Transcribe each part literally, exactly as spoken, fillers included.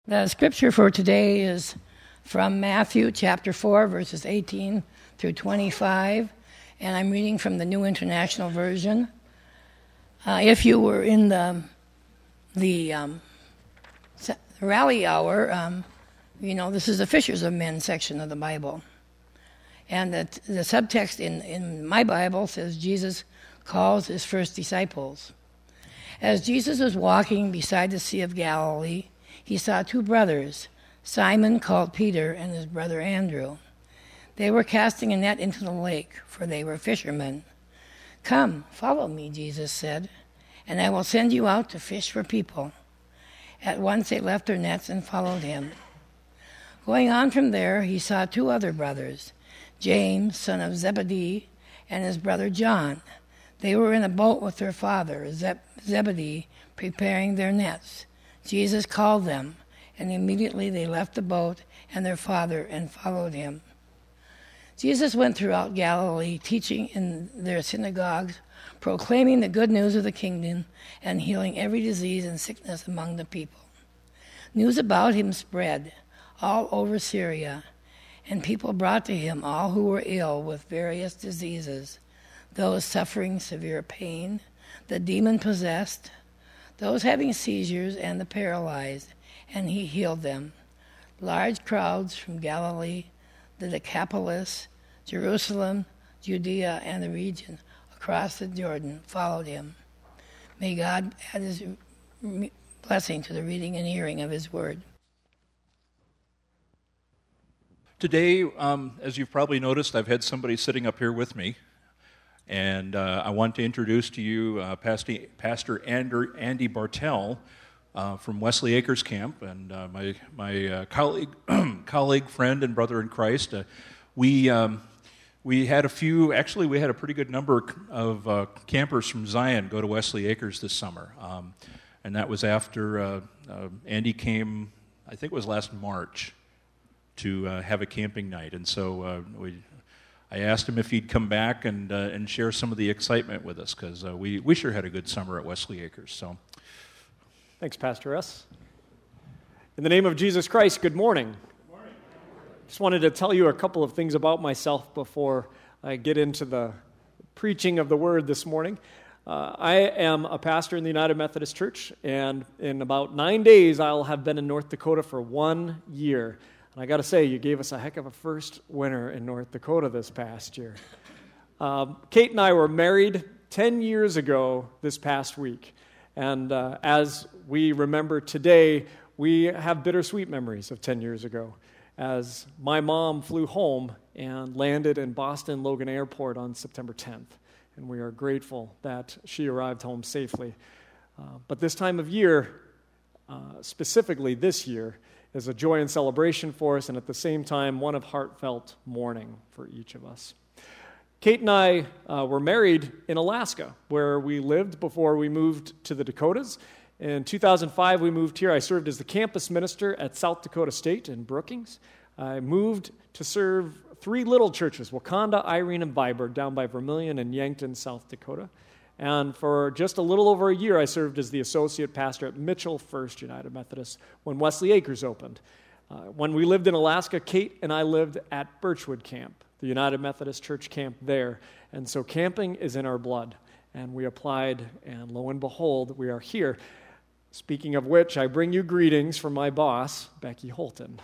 The scripture for today is from Matthew chapter four, verses eighteen through twenty-five, and I'm reading from the New International Version. Uh, if you were in the the um, rally hour, um, you know, this is the Fishers of Men section of the Bible. And the, the subtext in, in my Bible says Jesus calls his first disciples. As Jesus was walking beside the Sea of Galilee, he saw two brothers, Simon called Peter and his brother Andrew. They were casting a net into the lake, for they were fishermen. "Come, follow me," Jesus said, "and I will send you out to fish for people." At once they left their nets and followed him. Going on from there, he saw two other brothers, James, son of Zebedee, and his brother John. They were in a boat with their father, Zebedee, preparing their nets. Jesus called them, and immediately they left the boat and their father and followed him. Jesus went throughout Galilee, teaching in their synagogues, proclaiming the good news of the kingdom, and healing every disease and sickness among the people. News about him spread all over Syria, and people brought to him all who were ill with various diseases, those suffering severe pain, the demon-possessed, those having seizures, and the paralyzed, and he healed them. Large crowds from Galilee, the Decapolis, Jerusalem, Judea, and the region across the Jordan followed him. May God add his blessing to the reading and hearing of his word. Today, um, as you've probably noticed, I've had somebody sitting up here with me. And uh, I want to introduce to you uh, Pastor, Pastor Ander, Andy Bartell uh, from Wesley Acres Camp, and uh, my my uh, colleague, colleague, friend, and brother in Christ. Uh, we um, we had a few. Actually, we had a pretty good number of uh, campers from Zion go to Wesley Acres this summer, um, and that was after uh, uh, Andy came. I think it was last March to uh, have a camping night, and so uh, we. I asked him if he'd come back and uh, and share some of the excitement with us, because uh, we, we sure had a good summer at Wesley Acres. So, thanks, Pastor S. In the name of Jesus Christ, good morning. Good morning. Just wanted to tell you a couple of things about myself before I get into the preaching of the word this morning. Uh, I am a pastor in the United Methodist Church, and in about nine days I'll have been in North Dakota for one year. And I got to say, you gave us a heck of a first winter in North Dakota this past year. Um, Kate and I were married ten years ago this past week. And uh, as we remember today, we have bittersweet memories of ten years ago, as my mom flew home and landed in Boston Logan Airport on September tenth. And we are grateful that she arrived home safely. Uh, but this time of year, uh, specifically this year, is a joy and celebration for us, and at the same time, one of heartfelt mourning for each of us. Kate and I uh, were married in Alaska, where we lived before we moved to the Dakotas. In two thousand five, we moved here. I served as the campus minister at South Dakota State in Brookings. I moved to serve three little churches, Wakanda, Irene, and Viborg, down by Vermilion and Yankton, South Dakota. And for just a little over a year, I served as the associate pastor at Mitchell First United Methodist when Wesley Acres opened. Uh, when we lived in Alaska, Kate and I lived at Birchwood Camp, the United Methodist Church camp there. And so camping is in our blood. And we applied, and lo and behold, we are here. Speaking of which, I bring you greetings from my boss, Becky Holton.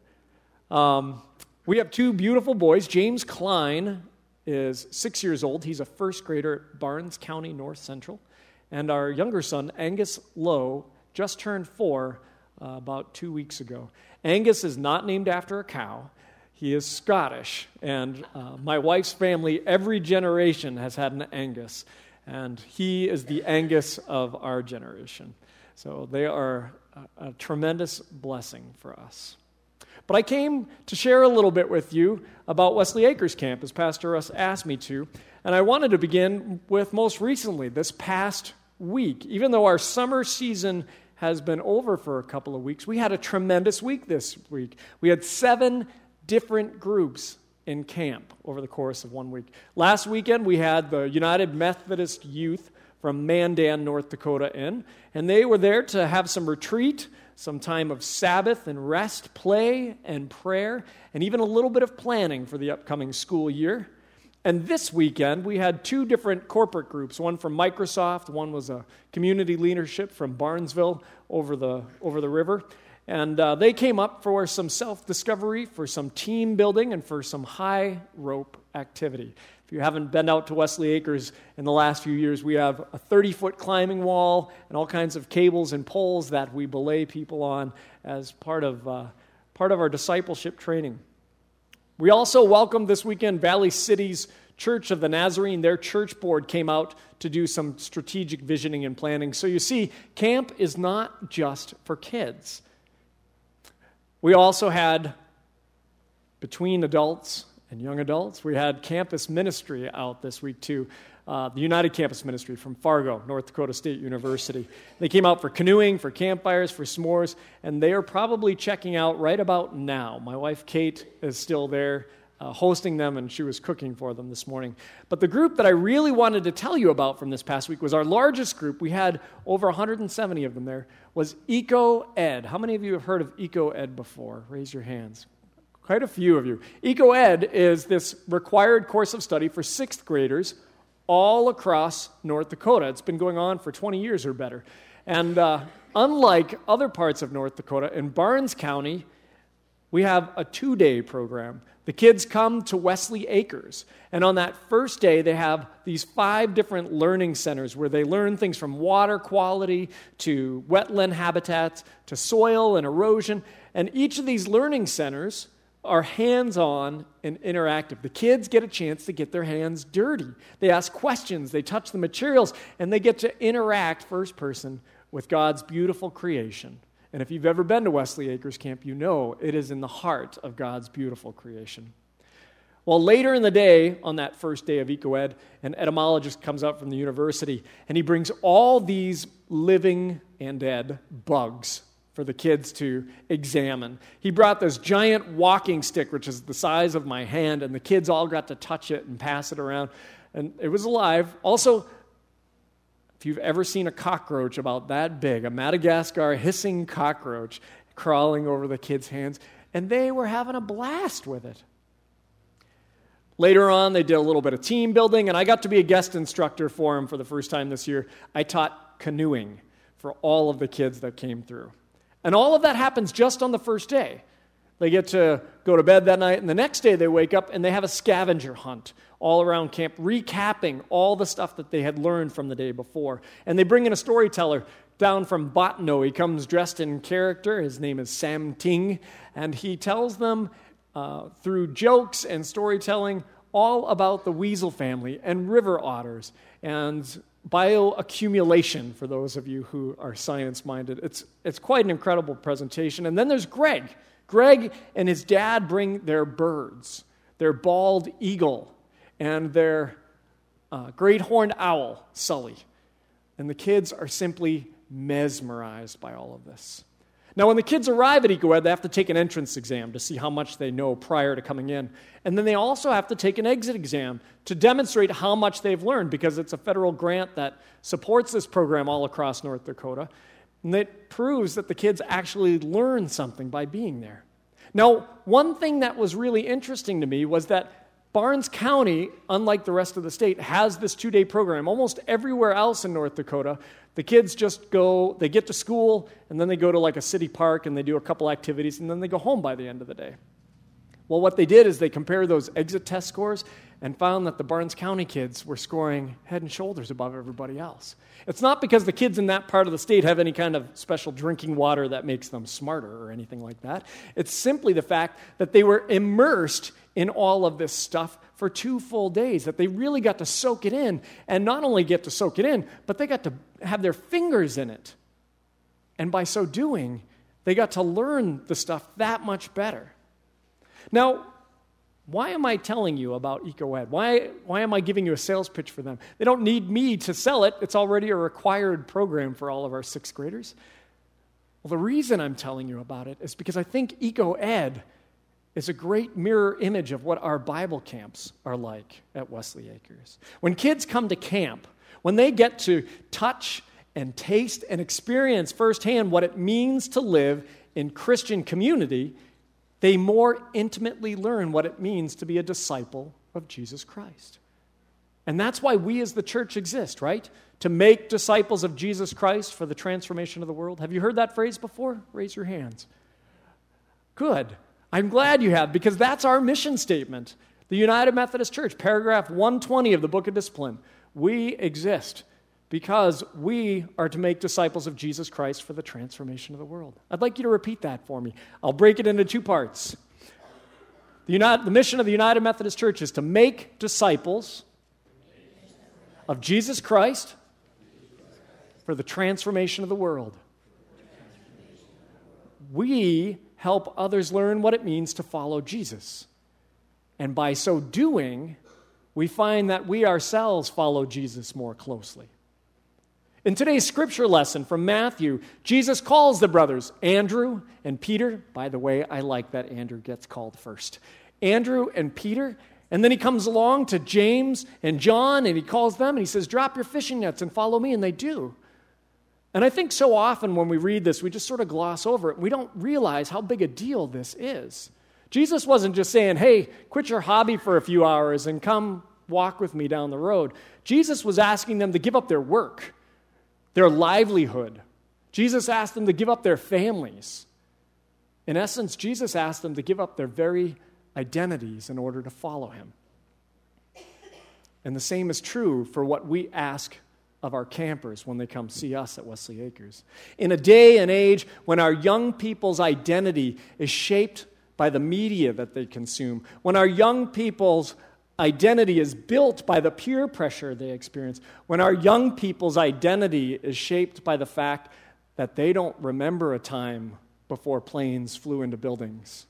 Um, we have two beautiful boys. James Klein is six years old. He's a first grader at Barnes County North Central. And our younger son, Angus Lowe, just turned four uh, about two weeks ago. Angus is not named after a cow. He is Scottish. And uh, my wife's family, every generation has had an Angus. And he is the Angus of our generation. So they are a, a tremendous blessing for us. But I came to share a little bit with you about Wesley Acres Camp, as Pastor Russ asked me to. And I wanted to begin with most recently, this past week. Even though our summer season has been over for a couple of weeks, we had a tremendous week this week. We had seven different groups in camp over the course of one week. Last weekend, we had the United Methodist Youth from Mandan, North Dakota in, and they were there to have some retreat, some time of Sabbath and rest, play and prayer, and even a little bit of planning for the upcoming school year. And this weekend, we had two different corporate groups, one from Microsoft, one was a community leadership from Barnesville over the, over the river. And uh, they came up for some self-discovery, for some team building, and for some high rope activity. If you haven't been out to Wesley Acres in the last few years, we have a thirty-foot climbing wall and all kinds of cables and poles that we belay people on as part of, uh, part of our discipleship training. We also welcomed this weekend Valley City's Church of the Nazarene. Their church board came out to do some strategic visioning and planning. So you see, camp is not just for kids. We also had, between adults and young adults, we had campus ministry out this week too. Uh, the United Campus Ministry from Fargo, North Dakota State University. They came out for canoeing, for campfires, for s'mores, and they are probably checking out right about now. My wife Kate is still there uh, hosting them, and she was cooking for them this morning. But the group that I really wanted to tell you about from this past week was our largest group. We had over one hundred seventy of them there, was Eco-Ed. How many of you have heard of Eco-Ed before? Raise your hands. Quite a few of you. Eco-Ed is this required course of study for sixth graders all across North Dakota. It's been going on for twenty years or better. And uh, unlike other parts of North Dakota, in Barnes County, we have a two-day program. The kids come to Wesley Acres, and on that first day, they have these five different learning centers where they learn things from water quality to wetland habitats to soil and erosion. And each of these learning centers are hands-on and interactive. The kids get a chance to get their hands dirty. They ask questions, they touch the materials, and they get to interact first person with God's beautiful creation. And if you've ever been to Wesley Acres Camp, you know it is in the heart of God's beautiful creation. Well, later in the day, on that first day of Eco-Ed, an etymologist comes out from the university, and he brings all these living and dead bugs for the kids to examine. He brought this giant walking stick, which is the size of my hand, and the kids all got to touch it and pass it around, and it was alive. Also, if you've ever seen a cockroach about that big, a Madagascar hissing cockroach crawling over the kids' hands, and they were having a blast with it. Later on, they did a little bit of team building, and I got to be a guest instructor for them for the first time this year. I taught canoeing for all of the kids that came through. And all of that happens just on the first day. They get to go to bed that night, and the next day they wake up and they have a scavenger hunt all around camp, recapping all the stuff that they had learned from the day before. And they bring in a storyteller down from Botno. He comes dressed in character. His name is Sam Ting, and he tells them uh, through jokes and storytelling all about the weasel family and river otters and bioaccumulation, for those of you who are science-minded. It's, it's quite an incredible presentation. And then there's Greg. Greg and his dad bring their birds, their bald eagle, and their uh, great horned owl, Sully. And the kids are simply mesmerized by all of this. Now, when the kids arrive at Eco-Ed, they have to take an entrance exam to see how much they know prior to coming in. And then they also have to take an exit exam to demonstrate how much they've learned, because it's a federal grant that supports this program all across North Dakota. And it proves that the kids actually learn something by being there. Now, one thing that was really interesting to me was that Barnes County, unlike the rest of the state, has this two-day program. Almost everywhere else in North Dakota, the kids just go, they get to school, and then they go to like a city park, and they do a couple activities, and then they go home by the end of the day. Well, what they did is they compared those exit test scores and found that the Barnes County kids were scoring head and shoulders above everybody else. It's not because the kids in that part of the state have any kind of special drinking water that makes them smarter or anything like that. It's simply the fact that they were immersed in all of this stuff for two full days, that they really got to soak it in, and not only get to soak it in, but they got to have their fingers in it. And by so doing, they got to learn the stuff that much better. Now, why am I telling you about Eco-Ed? Why, why am I giving you a sales pitch for them? They don't need me to sell it. It's already a required program for all of our sixth graders. Well, the reason I'm telling you about it is because I think Eco-Ed is a great mirror image of what our Bible camps are like at Wesley Acres. When kids come to camp, when they get to touch and taste and experience firsthand what it means to live in Christian community, they more intimately learn what it means to be a disciple of Jesus Christ. And that's why we as the church exist, right? To make disciples of Jesus Christ for the transformation of the world. Have you heard that phrase before? Raise your hands. Good. I'm glad you have, because that's our mission statement. The United Methodist Church, paragraph one twenty of the Book of Discipline. We exist because we are to make disciples of Jesus Christ for the transformation of the world. I'd like you to repeat that for me. I'll break it into two parts. The, United, the mission of the United Methodist Church is to make disciples of Jesus Christ for the transformation of the world. We help others learn what it means to follow Jesus. And by so doing, we find that we ourselves follow Jesus more closely. In today's scripture lesson from Matthew, Jesus calls the brothers, Andrew and Peter. By the way, I like that Andrew gets called first. Andrew and Peter. And then he comes along to James and John, and he calls them, and he says, drop your fishing nets and follow me, and they do. And I think so often when we read this, we just sort of gloss over it. We don't realize how big a deal this is. Jesus wasn't just saying, hey, quit your hobby for a few hours and come walk with me down the road. Jesus was asking them to give up their work, their livelihood. Jesus asked them to give up their families. In essence, Jesus asked them to give up their very identities in order to follow him. And the same is true for what we ask of our campers when they come see us at Wesley Acres. In a day and age when our young people's identity is shaped by the media that they consume, when our young people's identity is built by the peer pressure they experience, when our young people's identity is shaped by the fact that they don't remember a time before planes flew into buildings,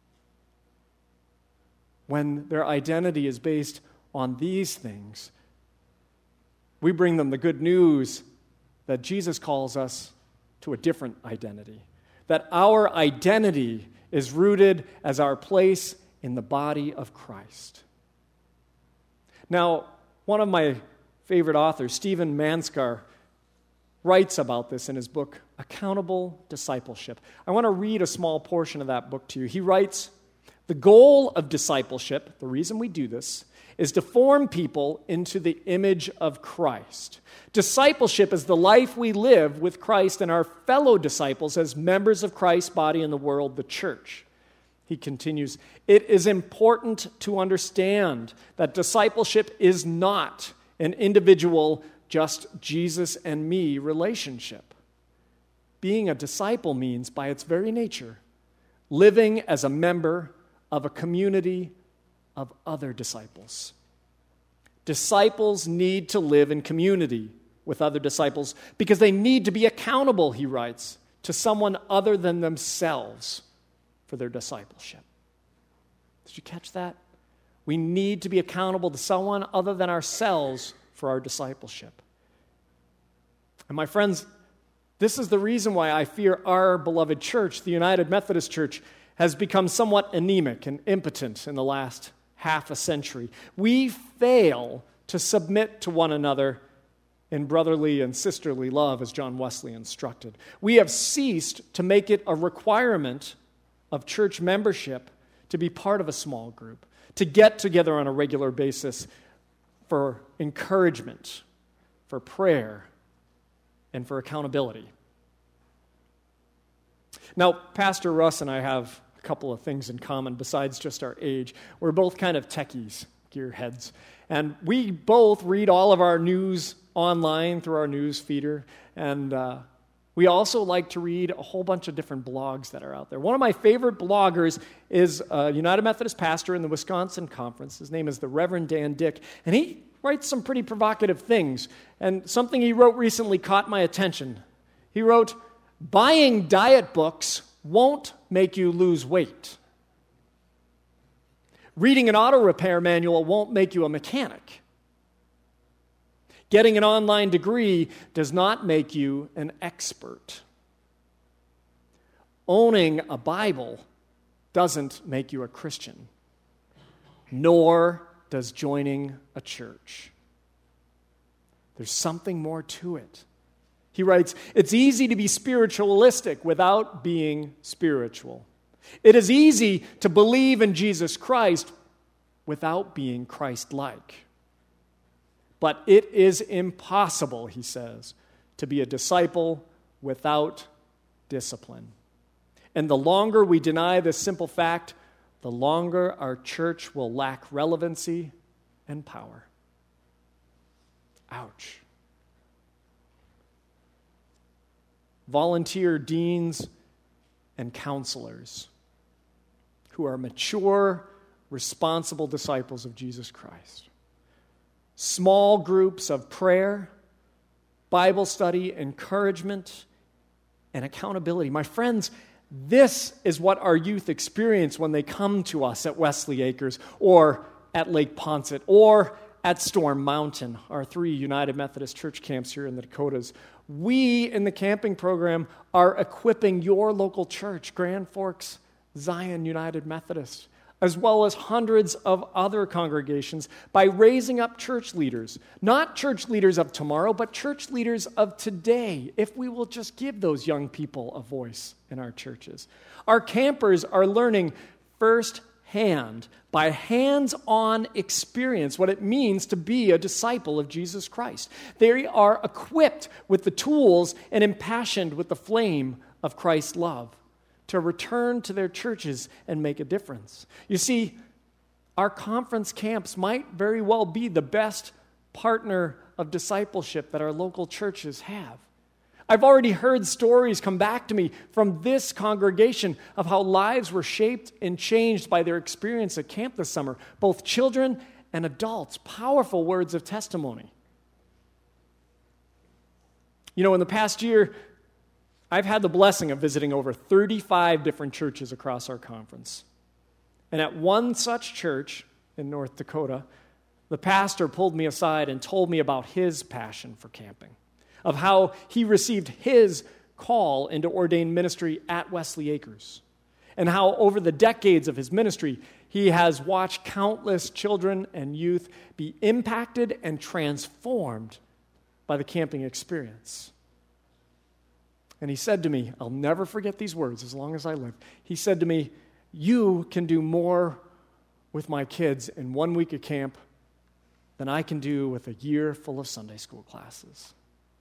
when their identity is based on these things, we bring them the good news that Jesus calls us to a different identity, that our identity is rooted as our place in the body of Christ. Now, one of my favorite authors, Stephen Manskar, writes about this in his book, Accountable Discipleship. I want to read a small portion of that book to you. He writes, the goal of discipleship, the reason we do this, is to form people into the image of Christ. Discipleship is the life we live with Christ and our fellow disciples as members of Christ's body in the world, the church. He continues, it is important to understand that discipleship is not an individual, just Jesus and me relationship. Being a disciple means, by its very nature, living as a member of a community of other disciples. Disciples need to live in community with other disciples because they need to be accountable, he writes, to someone other than themselves for their discipleship. Did you catch that? We need to be accountable to someone other than ourselves for our discipleship. And my friends, this is the reason why I fear our beloved church, the United Methodist Church, has become somewhat anemic and impotent in the last half a century. We fail to submit to one another in brotherly and sisterly love, as John Wesley instructed. We have ceased to make it a requirement of church membership to be part of a small group, to get together on a regular basis for encouragement, for prayer, and for accountability. Now, Pastor Russ and I have a couple of things in common besides just our age. We're both kind of techies, gearheads, and we both read all of our news online through our news feeder, and uh, we also like to read a whole bunch of different blogs that are out there. One of my favorite bloggers is a United Methodist pastor in the Wisconsin Conference. His name is the Reverend Dan Dick, and he writes some pretty provocative things, and something he wrote recently caught my attention. He wrote, buying diet books won't make you lose weight. Reading an auto repair manual won't make you a mechanic. Getting an online degree does not make you an expert. Owning a Bible doesn't make you a Christian, nor does joining a church. There's something more to it. He writes, "It's easy to be spiritualistic without being spiritual. It is easy to believe in Jesus Christ without being Christ-like. But it is impossible," he says, "to be a disciple without discipline. And the longer we deny this simple fact, the longer our church will lack relevancy and power." Ouch. Volunteer deans and counselors who are mature, responsible disciples of Jesus Christ. Small groups of prayer, Bible study, encouragement, and accountability. My friends, this is what our youth experience when they come to us at Wesley Acres or at Lake Poncet or at Storm Mountain, our three United Methodist Church camps here in the Dakotas. We in the camping program are equipping your local church, Grand Forks Zion United Methodist, as well as hundreds of other congregations, by raising up church leaders. Not church leaders of tomorrow, but church leaders of today, if we will just give those young people a voice in our churches. Our campers are learning firsthand, by hands-on experience, what it means to be a disciple of Jesus Christ. They are equipped with the tools and impassioned with the flame of Christ's love to return to their churches and make a difference. You see, our conference camps might very well be the best partner of discipleship that our local churches have. I've already heard stories come back to me from this congregation of how lives were shaped and changed by their experience at camp this summer, both children and adults. Powerful words of testimony. You know, in the past year, I've had the blessing of visiting over thirty-five different churches across our conference. And at one such church in North Dakota, the pastor pulled me aside and told me about his passion for camping, of how he received his call into ordained ministry at Wesley Acres, and how over the decades of his ministry, he has watched countless children and youth be impacted and transformed by the camping experience. And he said to me, I'll never forget these words as long as I live. He said to me, "You can do more with my kids in one week of camp than I can do with a year full of Sunday school classes."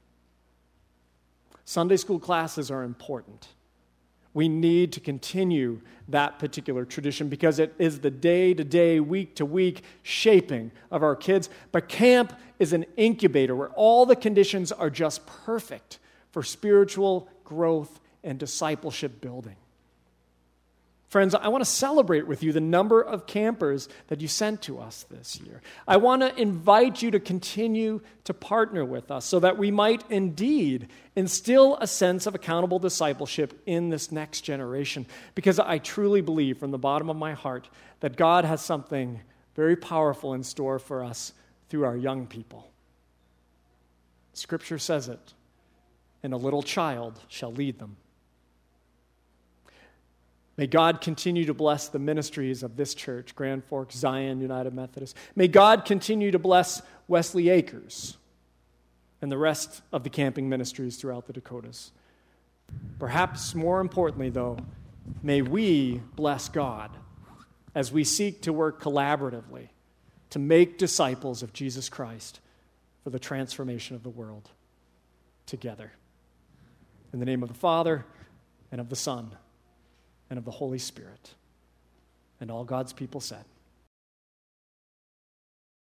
Sunday school classes are important. We need to continue that particular tradition because it is the day-to-day, week-to-week shaping of our kids. But camp is an incubator where all the conditions are just perfect for spiritual growth and discipleship building. Friends, I want to celebrate with you the number of campers that you sent to us this year. I want to invite you to continue to partner with us so that we might indeed instill a sense of accountable discipleship in this next generation, because I truly believe from the bottom of my heart that God has something very powerful in store for us through our young people. Scripture says it, and a little child shall lead them. May God continue to bless the ministries of this church, Grand Forks Zion United Methodist. May God continue to bless Wesley Acres and the rest of the camping ministries throughout the Dakotas. Perhaps more importantly, though, may we bless God as we seek to work collaboratively to make disciples of Jesus Christ for the transformation of the world together. In the name of the Father, and of the Son, and of the Holy Spirit. And all God's people said.